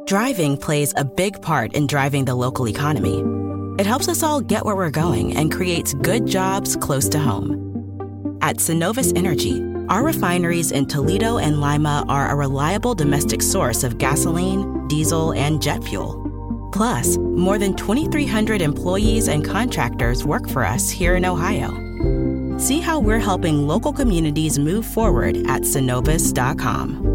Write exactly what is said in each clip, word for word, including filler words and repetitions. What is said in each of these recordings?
Driving plays a big part in driving the local economy. It helps us all get where we're going and creates good jobs close to home. At Synovus Energy, our refineries in Toledo and Lima are a reliable domestic source of gasoline, diesel, and jet fuel. Plus, more than twenty-three hundred employees and contractors work for us here in Ohio. See how we're helping local communities move forward at Synovus dot com.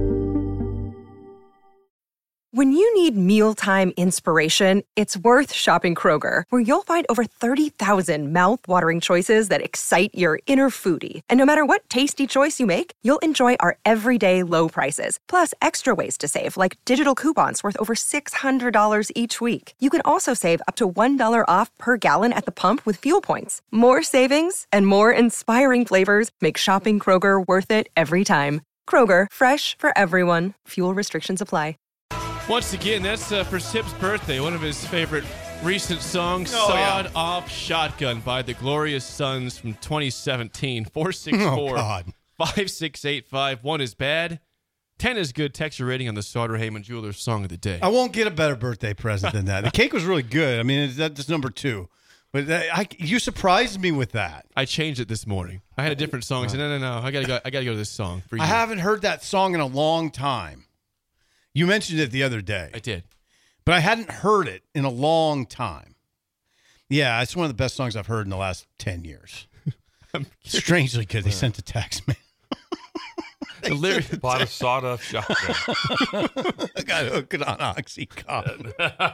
When you need mealtime inspiration, it's worth shopping Kroger, where you'll find over thirty thousand mouth-watering choices that excite your inner foodie. And no matter what tasty choice you make, you'll enjoy our everyday low prices, plus extra ways to save, like digital coupons worth over six hundred dollars each week. You can also save up to one dollar off per gallon at the pump with fuel points. More savings and more inspiring flavors make shopping Kroger worth it every time. Kroger, fresh for everyone. Fuel restrictions apply. Once again, that's uh, for Sip's birthday, one of his favorite recent songs, oh, Sawed yeah. Off Shotgun by the Glorious Sons from twenty seventeen. four six four, five six eight five. One is bad. ten is good. Text your rating on the Sauter Heyman Jewelers Song of the Day. I won't get a better birthday present than that. The cake was really good. I mean, that's number two. But that, I, you surprised me with that. I changed it this morning. I had a different song. I said, no, no, no. I got to go I gotta go to this song for you. I haven't heard that song in a long time. You mentioned it the other day. I did. But I hadn't heard it in a long time. Yeah, it's one of the best songs I've heard in the last ten years. Strangely good. They sent a text, man. The lyrics. Bought a sawed-off shotgun. I got hooked on Oxycontin.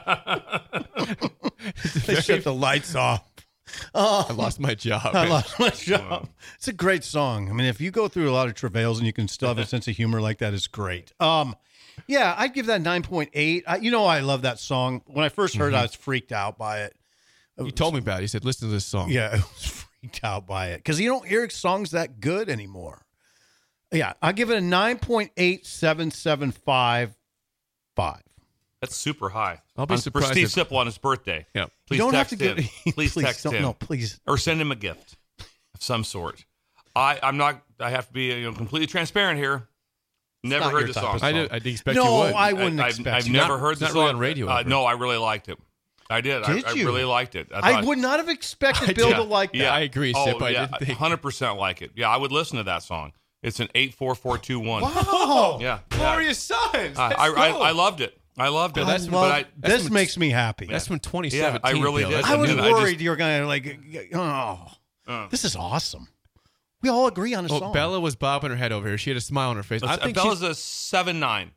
They shut the lights off. Oh, I lost my job. I lost my job. It's a great song. I mean, if you go through a lot of travails and you can still have a sense of humor like that, it's great. Um, yeah, I'd give that nine point eight. I, you know, I love that song. When I first heard mm-hmm. it, I was freaked out by it. it You was, told me about it. He said, listen to this song. Yeah, I was freaked out by it because you don't hear songs that good anymore. Yeah, I'll give it a nine point eight seven seven five five. That's super high. I'll be on, surprised for Steve if, Sipple on his birthday. Yeah. Please you don't text have to him. get, Please, please text don't, him. No, please. Or send him a gift of some sort. I, I'm not. I have to be you know, completely transparent here. Never not heard your the type song. of I, did, I didn't expect no, you would. I wouldn't I, expect I've, I've you. never Not- heard it's the not song really on radio Uh, ever. no, I really liked it. I did. Did I, I you? really liked it. I, I thought, would not have expected I Bill did. to like that. Yeah, I agree, Sip. Oh, I yeah, didn't think. one hundred percent like it. Yeah, I would listen to that song. It's an eight four four two one. Wow. Yeah. Glorious Sons. Uh, Let's I, I, go. I loved it. I loved it. I that's- love- but I, that's this when- makes me happy. That's from twenty Yeah, seventeen. I really Bill. did. That's I was Yeah, I worried just- you were going to like, oh, Uh. this is awesome. We all agree on a Oh, song. Bella was bobbing her head over here. She had a smile on her face. I I think Bella's she's, a seven nine.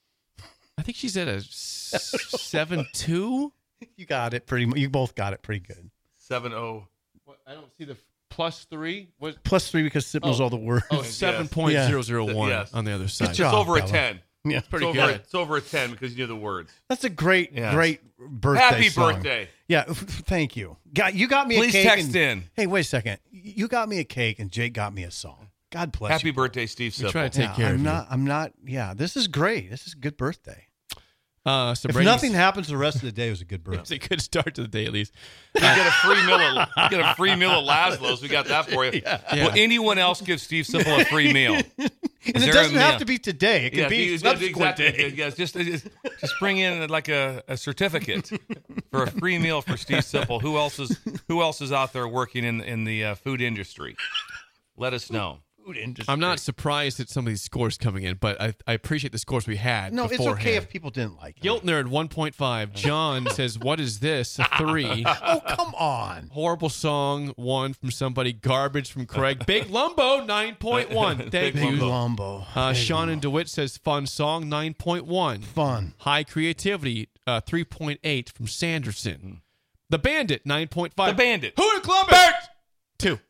I think she's at a s- seven two. You got it pretty. You both got it pretty good. Seven oh. What, I don't see the plus three. What? Plus three because Sip knows Oh. all the words. Oh, seven point zero zero one Yes. on the other side. job. It's over Bella. a ten. Yeah, Pretty it's over, good. It's over a ten because you knew the words. that's a great, Yes. great birthday. Happy song. birthday. Yeah, thank you. Got you got me Please a cake. text and- in. Hey, wait a second. You got me a cake and Jake got me a song. God bless Happy you. birthday, Steve We Sipple. try to take Yeah, care I'm of not. I'm not. Yeah, this is great. This is a good birthday. you. Uh, so If Brady's- nothing happens the rest of the day, it was a good It's birthday. a good start to the day, at least. You get a free meal. At, you get a free meal at Laszlo's. We got that for you. Yeah. Will anyone else give Steve Sipple a free meal? And Is it there doesn't a have meal? to be today. It can Yeah, be you- subsequent exactly. day. Yes, just, just just bring in like a, a certificate for a free meal for Steve Sipple. Who else is Who else is out there working in in the uh, food industry? Let us know. Food industry. I'm not surprised at some of these scores coming in, but I, I appreciate the scores we had. No, it's beforehand. okay if people didn't like it. Guilt Nerd one point five. John says, "What is this?" A three. Oh, come on. Horrible song. One from somebody. Garbage from Craig. Big Lumbo nine point one. Thank Big you. Big Lumbo. Uh, Big Sean Lumbo. and DeWitt says, "Fun song." nine point one. Fun. High creativity. Uh, three point eight from Sanderson. The Bandit nine point five. The Bandit. Who in Columbus? Two.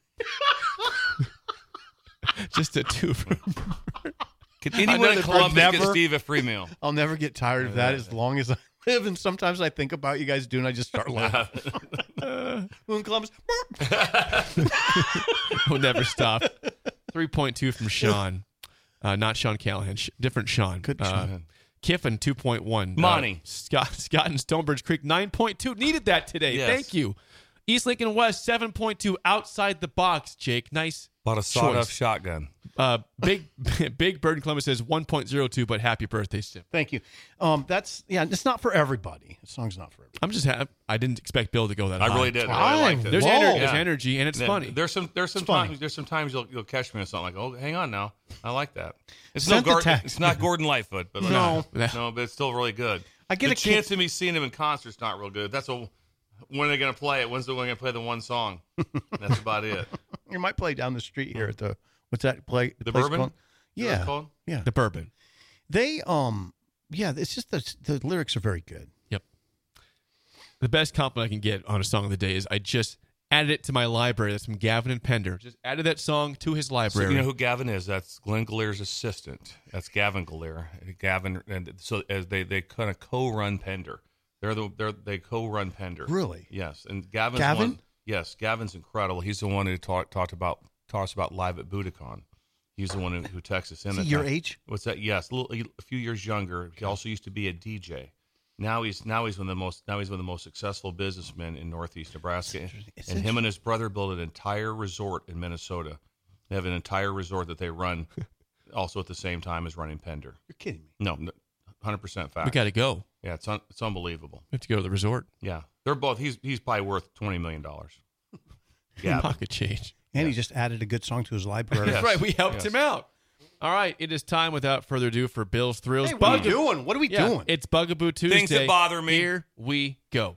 Just a two from Can anyone know in that Columbus I've get never- Steve a free meal? I'll never get tired of that as long as I live. And sometimes I think about you guys doing, I just start laughing. Who in Columbus? Will never stop. three point two from Sean. Uh, not Sean Callahan. Sh- different Sean. Good uh, Sean. Kiffin, two point one. Monty. Uh, Scott, Scott and Stonebridge Creek, nine point two. Needed that today. Yes. Thank you. East Lincoln West, seven point two. Outside the box, Jake. Nice Bought a sawed-off shotgun. Uh, big Big Bird in Columbus says one point oh two, but happy birthday, Sip. Thank you. Um, that's yeah. It's not for everybody. The song's not for everybody. I'm just happy. I didn't expect Bill to go that I high. really did. I really liked it. There's, Whoa. ener- there's Yeah. energy, and it's Then funny. There's some there's some It's funny. times there's some times you'll you'll catch me on something like, oh, hang on now, I like that. It's Sent no the Gar- text. it's not Gordon Lightfoot, but No. no, but it's still really good. I get the a kick- chance of me seeing him in concert's not real good. That's a when are they going to play it? When's they going to play the one song? That's about it. You might play down the street here at the what's that play? The place Bourbon? called? Is that what it's Yeah, called? yeah. The bourbon. They um yeah. It's just the the lyrics are very good. Yep. The best compliment I can get on a song of the day is I just added it to my library. That's from Gavin and Pender. Just added that song to his So library. you know who Gavin is? That's Glenn Galier's assistant. That's Gavin Galier. Gavin, and so as they they kind of co-run Pender. They're the they're they co-run Pender. Really? Yes. And Gavin's Gavin? one. Yes, Gavin's incredible. He's the one who talked talked about taught us about Live at Budokan. He's the one who, who texted us in. Is that he your time. age? What's that? Yes, a, little, a few years younger. He also used to be a D J. Now he's now he's one of the most now he's one of the most successful businessmen in Northeast Nebraska. It's And him and his brother built an entire resort in Minnesota. They have an entire resort that they run, also at the same time as running Pender. You're kidding me. No, one hundred percent fact. we got to go. Yeah, it's un, it's unbelievable. We have to go to the resort. Yeah, they're both. He's he's probably worth twenty million dollars. Yeah, Pocket change. And he just added a good song to his library. Yes. That's right. We helped Yes. him out. All right. It is time, without further ado, for Bill's Thrills. Hey, what are we Bugaboo- doing? What are we Yeah, doing? It's Bugaboo Tuesday. Things that bother me. Here we go.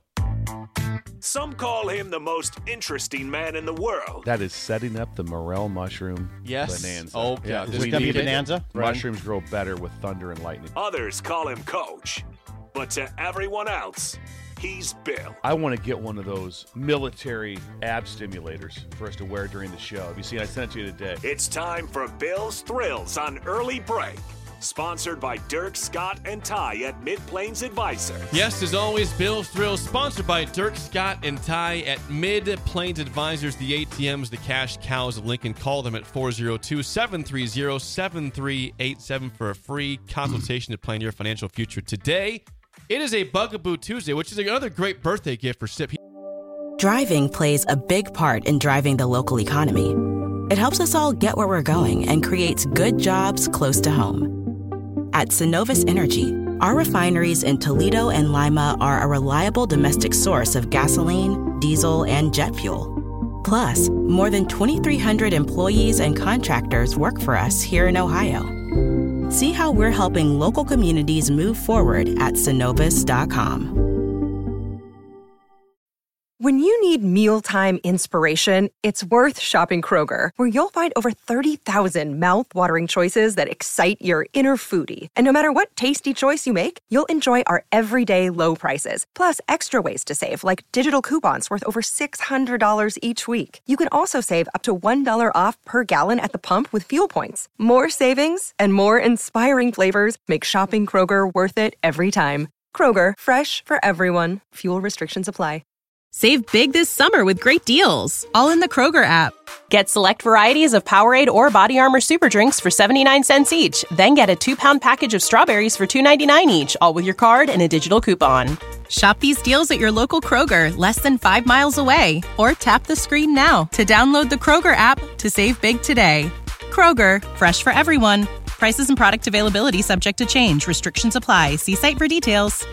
Some call him the most interesting man in the world. That is setting up the morel mushroom Yes. bonanza. Oh, yeah. Is This it gonna be need it. bonanza? Mushrooms grow better with thunder and lightning. Others call him Coach. But to everyone else, he's Bill. I want to get one of those military ab stimulators for us to wear during the show. Have you seen? I sent it to you today. It's time for Bill's Thrills on Early Break. Sponsored by Dirk, Scott, and Ty at Mid-Plains Advisors. Yes, as always, Bill's Thrills, sponsored by Dirk, Scott, and Ty at Mid-Plains Advisors, the A T Ms, the cash cows of Lincoln. Call them at four oh two, seven three oh, seven three eight seven for a free consultation to plan your financial future. Today, it is a Bugaboo Tuesday, which is another great birthday gift for Sip. Driving plays a big part in driving the local economy. It helps us all get where we're going and creates good jobs close to home. At Synovus Energy, our refineries in Toledo and Lima are a reliable domestic source of gasoline, diesel, and jet fuel. Plus, more than twenty-three hundred employees and contractors work for us here in Ohio. See how we're helping local communities move forward at Synovus dot com. When you need mealtime inspiration, it's worth shopping Kroger, where you'll find over thirty thousand mouth-watering choices that excite your inner foodie. And no matter what tasty choice you make, you'll enjoy our everyday low prices, plus extra ways to save, like digital coupons worth over six hundred dollars each week. You can also save up to one dollar off per gallon at the pump with fuel points. More savings and more inspiring flavors make shopping Kroger worth it every time. Kroger, fresh for everyone. Fuel restrictions apply. Save big this summer with great deals, all in the Kroger app. Get select varieties of Powerade or Body Armor Super Drinks for seventy-nine cents each. Then get a two-pound package of strawberries for two ninety-nine each, all with your card and a digital coupon. Shop these deals at your local Kroger, less than five miles away. Or tap the screen now to download the Kroger app to save big today. Kroger, fresh for everyone. Prices and product availability subject to change. Restrictions apply. See site for details.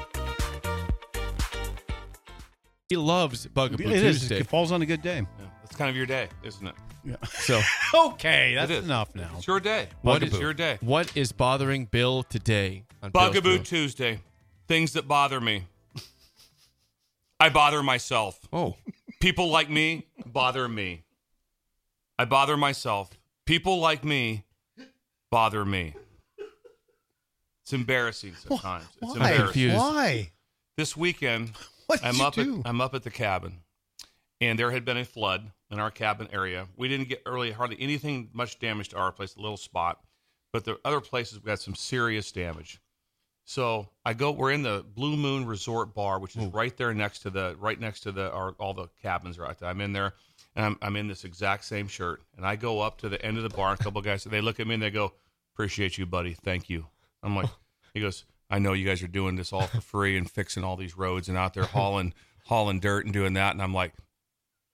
He loves Bugaboo It is. Tuesday. It falls on a good day. Yeah, that's kind of your day, isn't it? Yeah. So, Okay, that's It is. enough now. It's your day. what It's is, your day. what is bothering Bill today? On Bill's Bugaboo Thrills? Tuesday. Things that bother me. I bother myself. Oh, People like me bother me. I bother myself. People like me bother me. It's embarrassing sometimes. It's Why? embarrassing. Why? This weekend, What did I'm you up do? At, I'm up at the cabin, and there had been a flood in our cabin area. We didn't get really hardly anything much damage to our place, a little spot, but the other places we had some serious damage. So I go. We're in the Blue Moon Resort Bar, which is right there next to the right next to the our, all the cabins right there. I'm in there, and I'm, I'm in this exact same shirt. And I go up to the end of the bar. A couple of guys, they look at me and they go, "Appreciate you, buddy. Thank you." I'm like, he goes, "I know you guys are doing this all for free and fixing all these roads and out there hauling hauling dirt and doing that." And I'm like,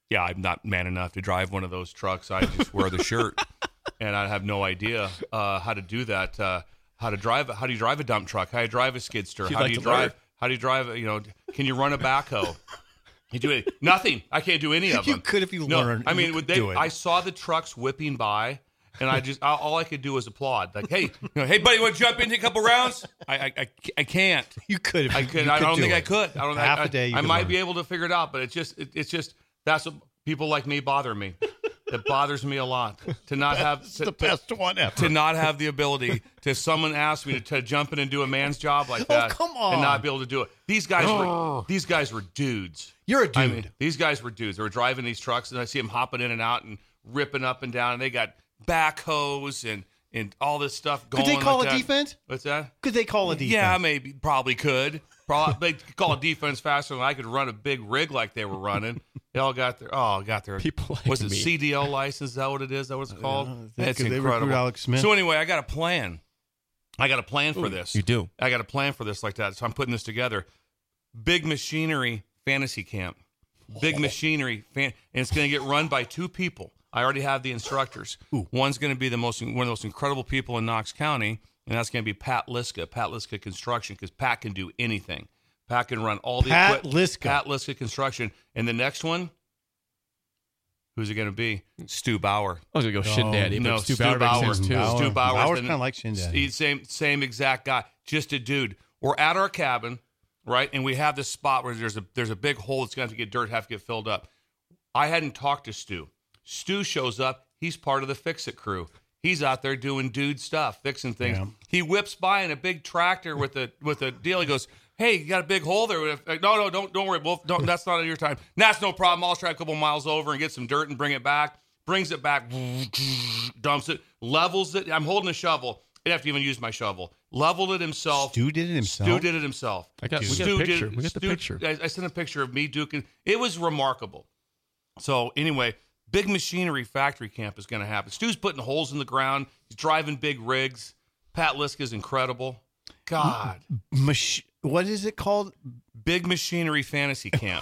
yeah, I'm not man enough to drive one of those trucks. I just wear the shirt, and I have no idea uh, how to do that. Uh, how to drive? How do you drive a dump truck? How do you drive a skid steer? You'd How like do you to drive? learn. How do you drive? You know, can you run a backhoe? You do it? Nothing. I can't do any of them. You could if you no, learned. I mean, You would could they, do it. I saw the trucks whipping by, and I just all I could do was applaud. Like, hey, you know, hey, buddy, want to jump in, take a couple rounds? I, I, I, I can't. You could. If I you, could. you I could don't do think it. I could. I don't. Half I, a day. You I could might learn. be able to figure it out, but it's just, it, it's just that's what people like me bother me. It bothers me a lot to not have It's to, the best one ever. to not have the ability to someone ask me to, to jump in and do a man's job like that. Oh, come on. And not be able to do it. These guys were these guys were dudes. You're a dude. I mean, these guys were dudes. They were driving these trucks, and I see them hopping in and out and ripping up and down. And they got backhoes and and all this stuff going. Could they call like a that. defense? What's that? Could they call a defense? Yeah, maybe, probably could. Probably they could call a defense faster than I could run a big rig like they were running. They all got their oh, got their People like was it me. C D L license? Is that what it is? Is that what it's called? That's Could they incredible. recruit Alex Smith? So anyway, I got a plan. I got a plan for this. you do? I got a plan for this like that. So I'm putting this together. Big Machinery Fantasy Camp. Big Machinery, fan, and it's going to get run by two people. I already have the instructors. Ooh. One's going to be the most one of the most incredible people in Knox County, and that's going to be Pat Liska, Pat Liska Construction, because Pat can do anything. Pat can run all the Pat equip- Liska. Pat Liska Construction. And the next one, who's it going to be? Stu Bauer. I was gonna go Shin Daddy, but No, Stu Stu Bauer makes Bauer. sense too. Bauer. Stu Bauer's Bauer's the- kinda like Shin Daddy. He's Same, same exact guy, just a dude. We're at our cabin, right? And we have this spot where there's a there's a big hole that's going to have to get dirt, have to get filled up. I hadn't talked to Stu. Stu shows up. He's part of the Fix-It crew. He's out there doing dude stuff, fixing things. Yeah. He whips by in a big tractor with a with a deal. He goes, "Hey, you got a big hole there." Like, no, no, don't don't worry, Wolf. Don't, that's not your time. That's no problem. I'll try a couple miles over and get some dirt and bring it back. Brings it back, dumps it, levels it. I'm holding a shovel. I have to even use my shovel. Leveled it himself. Stu did it himself. Stu did it himself. I got, we got Stu a did- picture. We got the Stu- picture. I, I sent a picture of me duking. It was remarkable. So anyway, Big Machinery Factory Camp is going to happen. Stu's putting holes in the ground. He's driving big rigs. Pat Liska is incredible. God. Mach- what is it called? Big Machinery Fantasy Camp.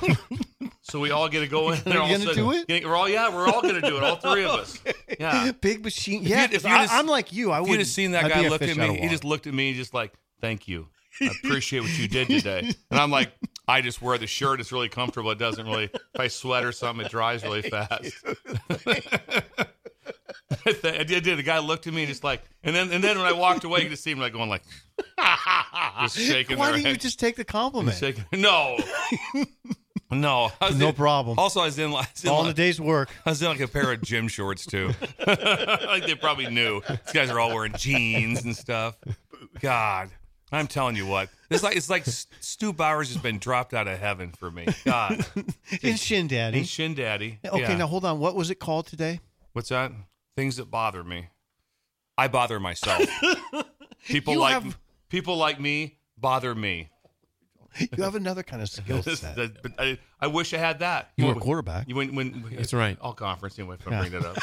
So we all get to go in there. Are all you of a gonna sudden- do it? Yeah, we're all yeah, we're all going to do it. All three of us. Yeah. Big machine. If Yeah, you'd- if 'cause you'd I, have- I'm like you. I If would you'd have seen that I'd guy be a look fish at out of me, he water. just looked at me just like, "Thank you. I appreciate what you did today." And I'm like, I just wear the shirt. It's really comfortable. It doesn't really, if I sweat or something, it dries really fast. I did. The guy looked at me just like, and then and then when I walked away, you could just see him like going like, just shaking. Why their didn't you head. just take the compliment? Shaking. No. No. I was No in- problem. Also, I was in, I was in All in like, the day's work. I was in like a pair of gym shorts too. Like they probably knew. These guys are all wearing jeans and stuff. God, I'm telling you what. It's like it's like Stu Bowers has been dropped out of heaven for me. God, In Shin Daddy. he's Shin Daddy. Okay, Yeah. now hold on. What was it called today? What's that? Things that bother me. I bother myself. People You like have- people like me bother me. You have another kind of skill This- set. that- but I, I wish I had that. You were a When- quarterback. You when, when That's right. All conference anyway. If I Yeah. bring it up.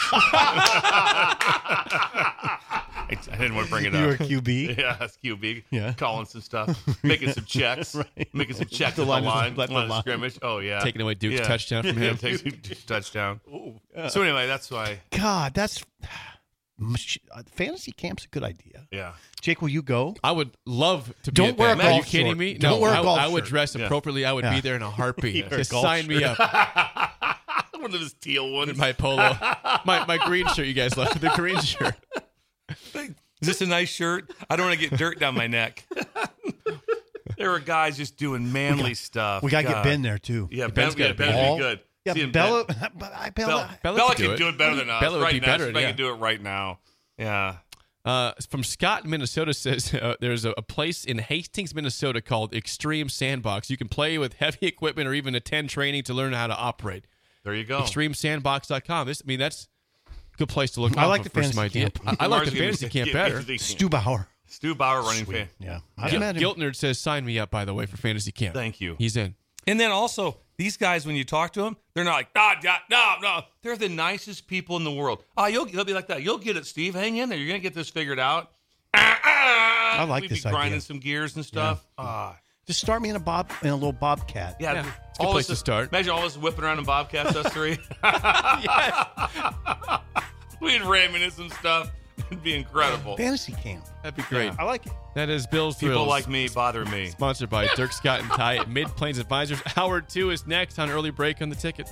I, I didn't want to bring it You up. were a Q B. Yeah, that's Q B. Yeah. Calling some stuff, making some checks, Right. making some checks The at the line line, of- at the line of line. scrimmage. Oh yeah, Taking away Duke's Yeah. touchdown from him. Yeah, takes Duke's touchdown. So anyway, that's why. God, that's mach- uh, fantasy camp's a good idea. Yeah. Jake, will you go? I would love to be Don't at wear that. a Are you golf kidding shirt. me? Don't no, wear a I, golf I would shirt. dress Yeah. appropriately. I would Yeah. be there in a heartbeat. Wear a Just golf sign me shirt. up. One of those teal ones. My polo, my my green shirt. You guys love the green shirt. Is this a nice shirt? I don't want to get dirt down my neck. There were guys just doing manly stuff. We got to get God. Ben there, too. Yeah, Ben's Ben, yeah, gotta Ben be would Ball. be good. Yeah, Seeing Bella, Ben- but I, Bella, Bella, Bella Bella could do can it. do it better than us. Bella would right be now. better, She yeah. can do it right now. Yeah. Uh, from Scott, Minnesota says uh, there's a, a place in Hastings, Minnesota called Extreme Sandbox. You can play with heavy equipment or even attend training to learn how to operate. There you go. extreme sandbox dot com. This, I mean, that's a good place to look. I up like the for some fantasy idea. camp. I, I like Mars the gonna fantasy be- camp yeah, better. fantasy camp. Stu Bauer. Stu Bauer running fan. Yeah. I've Gil- met him. Giltnerd says, sign me up, by the way, for fantasy camp. Thank you. He's in. And then also, these guys, when you talk to them, they're not like, ah, yeah, no, no. They're the nicest people in the world. Ah, you'll, they'll be like that. You'll get it, Steve. Hang in there. You're going to get this figured out. Ah, ah. I like We'd this be grinding idea. some gears and stuff. Ah, Just start me in a bob in a little bobcat. Yeah, Yeah, it's a good all place us- to start. Imagine all of us whipping around in Bobcats, us three. Yes. We'd ram into some stuff. It'd be incredible. Fantasy camp. That'd be great. I like it. That is Bill's People Thrills. like me bother me. Sponsored by Dirk Scott and Ty at Mid Plains Advisors. Hour two is next on Early Break on the Ticket.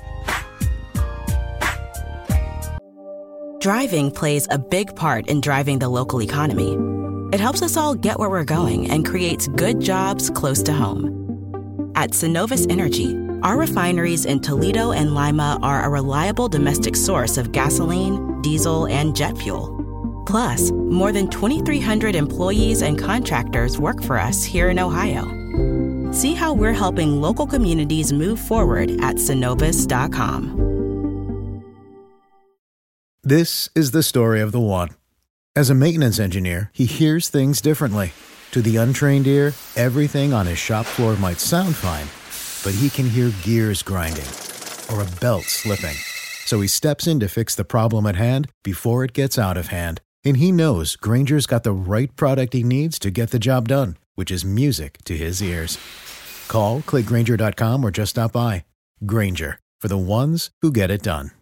Driving plays a big part in driving the local economy. It helps us all get where we're going and creates good jobs close to home. At Synovus Energy, our refineries in Toledo and Lima are a reliable domestic source of gasoline, diesel, and jet fuel. Plus, more than twenty-three hundred employees and contractors work for us here in Ohio. See how we're helping local communities move forward at Synovus dot com. This is the story of the one. As a maintenance engineer, he hears things differently. To the untrained ear, everything on his shop floor might sound fine, but he can hear gears grinding or a belt slipping. So he steps in to fix the problem at hand before it gets out of hand. And he knows Grainger's got the right product he needs to get the job done, which is music to his ears. Call, click Grainger dot com, or just stop by. Grainger, for the ones who get it done.